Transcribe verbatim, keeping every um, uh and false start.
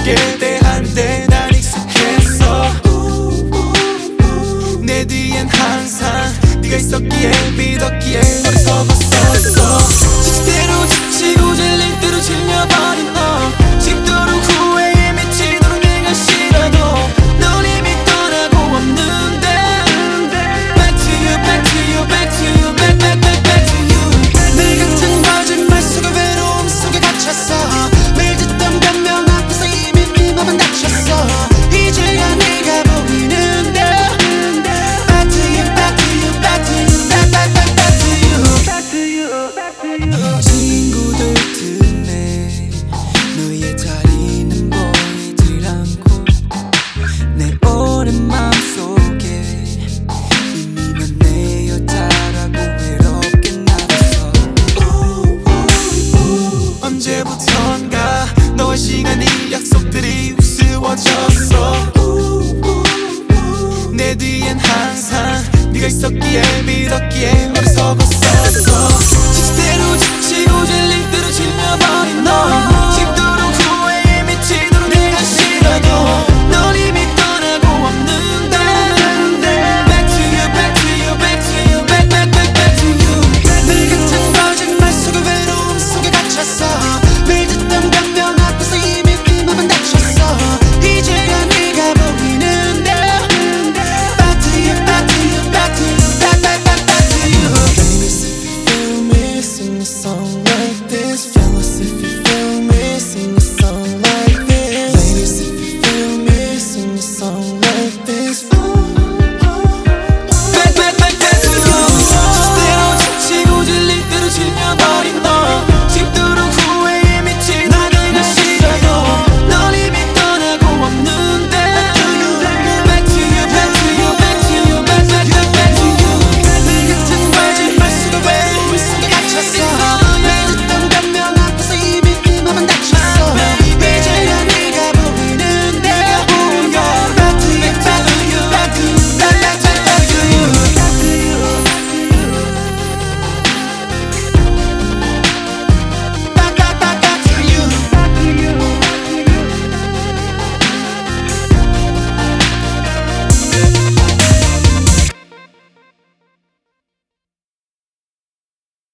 너에게 대하는데 난 익숙했어. 내 뒤엔 항상 네가 있었기에 믿었기에 어리석었었어. 지칠 대로 지치고 질릴 대로 질려버린 너. 식도록 후회에 미치도록 내가 싫어도 넌 이미 떠나고 없는데. Back to you, back to you, back to you, back, back, back, back to you. 늘 같은 거짓말 속에 외로움 속에 갇혔어. 매일 듣던 변명 앞에서 이미 네 맘은 닫혔어. 이제야 네가 보이는데. Back to you, back to you, back to you, back, back, back, back to you, back to you, back to you. 친구들 틈에 너의 자리는 보이질 않고 내 오랜 맘속에 이미 넌 내 여자라고 외롭게 남았어. 언제부터